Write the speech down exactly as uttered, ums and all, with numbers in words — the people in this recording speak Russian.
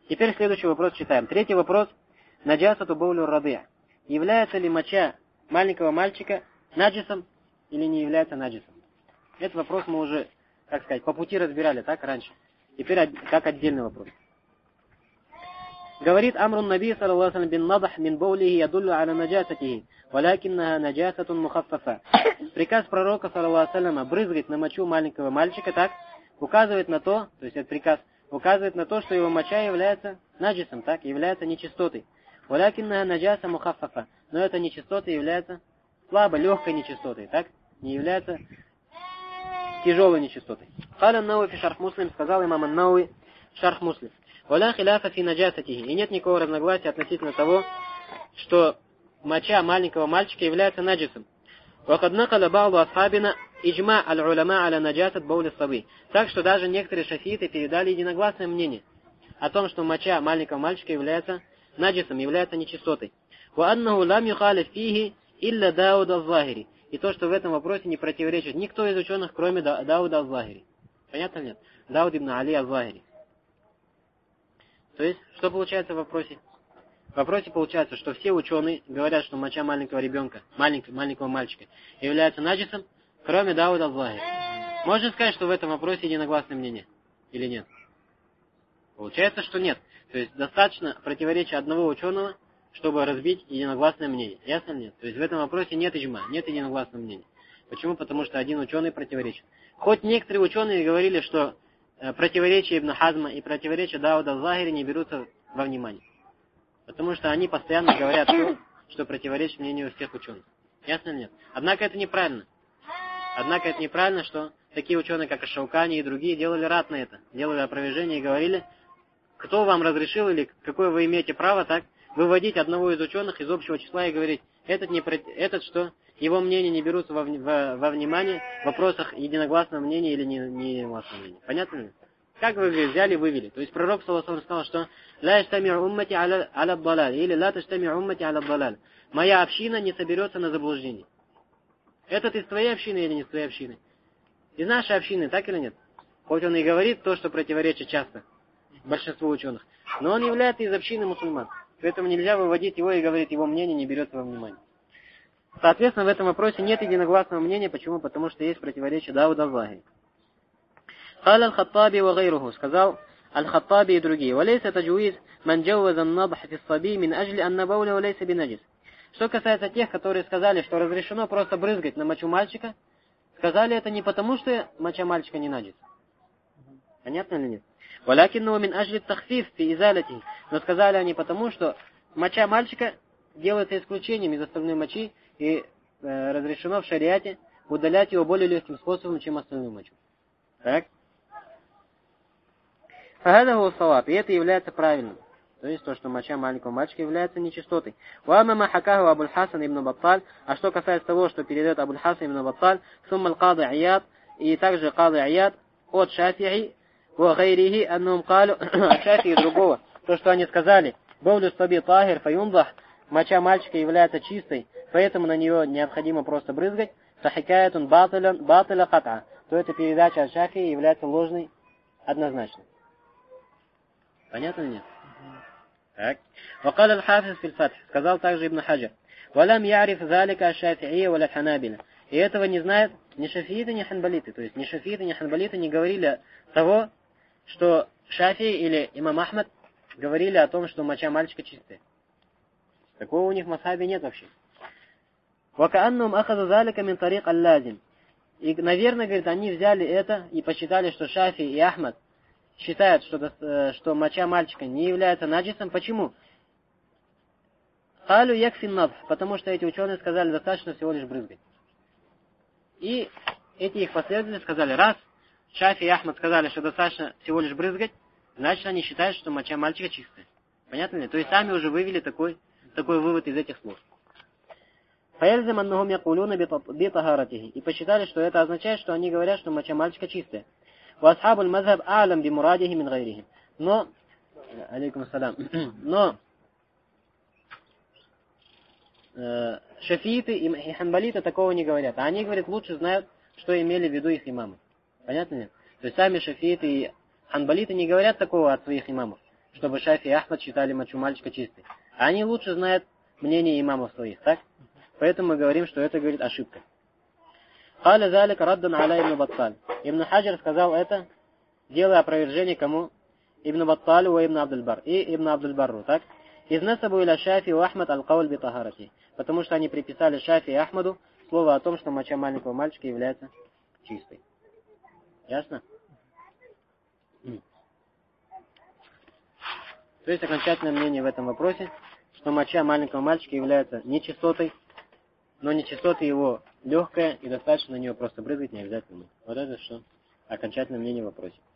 Теперь следующий вопрос читаем. Третий вопрос. Наджасату боулю рады. Является ли моча маленького мальчика наджисом или не является наджисом? Этот вопрос мы уже, как сказать, по пути разбирали, так, раньше. Теперь как отдельный вопрос. Говорит Амрун Наби, саллаллаху алейхи бин надах мин боулихи ядуллю аля наджасатихи, валякинна наджасатун мухаффафа. Приказ пророка, саллаллаху алейхи, брызгать на мочу маленького мальчика, так, указывает на то, то есть этот приказ указывает на то, что его моча является наджисом, так, является нечистотой. Валякинна наджаса мухаффафа. Но эта нечистота является слабой, легкой нечистотой, так, не является тяжелой нечистотой. Каля Науи фи шарх Муслим, сказал имам Науи шарх Муслим. Валя хиляфа фи наджасатихи. И нет никакого разногласия относительно того, что моча маленького мальчика является наджисом. Вакад накаля ба'ду асхабина иджма аль-уляма аля наджасат баули саби. Так что даже некоторые шафииты передали единогласное мнение о том, что моча маленького мальчика является наджисом, является нечистотой. Ва аннаху лам юхалиф фихи илля Дауд аз-Захири. И то, что в этом вопросе не противоречит никто из ученых, кроме Дауда аз-Захири. Понятно нет? Дауд ибн Али аз-Захири. То есть, что получается в вопросе? В вопросе получается, что все ученые говорят, что моча маленького ребенка, маленького, маленького мальчика, является наджисом, кроме Дауда аз-Захири. Можно сказать, что в этом вопросе единогласное мнение? Или нет? Получается, что нет. То есть, достаточно противоречия одного ученого, чтобы разбить единогласное мнение. Ясно нет? То есть, в этом вопросе нет иджма, нет единогласного мнения. Почему? Потому что один ученый противоречит. Хоть некоторые ученые говорили, что противоречия Ибн Хазма и противоречия Дауда аз-Захири не берутся во внимание. Потому что они постоянно говорят то, что противоречит мнению всех ученых. Ясно или нет? Однако это неправильно. Однако это неправильно, что такие ученые, как Аш-Шаукани и другие, делали рад на это. Делали опровержение и говорили, кто вам разрешил или какое вы имеете право так выводить одного из ученых из общего числа и говорить, этот, не, этот что его мнения не берутся во, во, во внимание в вопросах единогласного мнения или не, не единогласного мнения. Понятно ли? Как вы взяли, вывели. То есть пророк саллаллаху алейхи сказал, что «Ла яштами'у уммати аля ад-далаль» или «Ла таштами'у уммати аля ад-далаль». Моя община не соберется на заблуждении. Этот из твоей общины или не из твоей общины? Из нашей общины, так или нет? Хоть он и говорит то, что противоречит часто большинству ученых, но он является из общины мусульман. Поэтому нельзя выводить его и говорить, его мнение не берется во внимание. Соответственно, в этом вопросе нет единогласного мнения. Почему? Потому что есть противоречие Дауда аз-Захири. قال الخطابي وغيره, сказал Аль-Хаттаби и другие. وليس تجويز من جوز النضح في الصبي من أجل أن بوله ليس بنجس. Что касается тех, которые сказали, что разрешено просто брызгать на мочу мальчика, сказали это не потому, что моча мальчика не наджис. Понятно или нет? ولكنه من أجل التخفيف في إزالته. Но сказали они потому, что моча мальчика делается исключением из остальной мочи и э, разрешено в шариате удалять его более легким способом, чем остальную мочу. Так? فهذا هو الصواب. И это является правильным. То есть то, что моча маленького мальчика является нечистотой. وأما ما حكاه أبو الحسن ابن بطال. А что касается того, что передает Абу аль-Хасан ибн Батталь, ثم القاضي عياض, и также Кади Аяд от Шафи'и وغيره أنهم قالوا от Шафи'и и другого, то, что они сказали, баулю саби тахир фаюндах, моча мальчика является чистой, поэтому на нее необходимо просто брызгать, фахикаятун батиля кат'a, то эта передача от Шафи'и является ложной однозначно. Понятно или нет? Так. وقال الحافظ في الفتح, сказал также Ибн Хаджар, ولم يعرف ذلك الشافعية ولا الحنابلة. И этого не знают ни шафииты, ни ханбалиты. То есть ни шафииты, ни ханбалиты не говорили того, что Шафи или имам Ахмад говорили о том, что моча мальчика чистая. Такого у них в мазхабе нет вообще. وَكَأَنَّهُمْ أَخَذُوا ذَلِكَ مِنْ طَرِيقَ اللَّازِمِ. И, наверное, говорит, они взяли это и посчитали, что Шафи и Ахмад считают, что, что моча мальчика не является наджисом. Почему? «Халю якфин надх», потому что эти ученые сказали, достаточно всего лишь брызгать. И эти их последователи сказали, раз Шафи и Ахмад сказали, что достаточно всего лишь брызгать, значит они считают, что моча мальчика чистая. Понятно ли? То есть сами уже вывели такой, такой вывод из этих слов. فَيَلْزَمْ أَنَّهُمْ يَقُولُونَ بِطَهَارَتِهِ. И посчитали, что это означает, что они говорят, что моча мальчика чистая. وَأَصْحَابُ الْمَذْهَبْ أَعْلَمْ بِمُرَادِهِ مِنْ غَيْرِهِمْ. Но, алейкум ассалям, но э, шафииты и ханбалиты такого не говорят. А они, говорят, лучше знают, что имели в виду их имамы. Понятно нет? То есть сами шафииты и ханбалиты не говорят такого от своих имамов, чтобы Шафи и Ахмад считали мочу мальчика чистой. Они лучше знают мнение имамов своих, так? Поэтому мы говорим, что это, говорит, ошибка. Халя залика раддан аля ибн Батталь. Ибн Хаджар сказал это, делая опровержение кому? Ибн Батталю и Ибн Абдуль-Бар. И Ибн Абдуль-Барру, так? Из насабу иля Шафи у Ахмад аль-Кауль би-Тахарати. Потому что они приписали Шафи и Ахмаду слово о том, что моча маленького мальчика является чистой. Ясно? То есть окончательное мнение в этом вопросе, что моча маленького мальчика является нечистотой, но нечистота его легкая, и достаточно на нее просто брызгать, не обязательно мыть. Вот это что окончательное мнение в вопросе.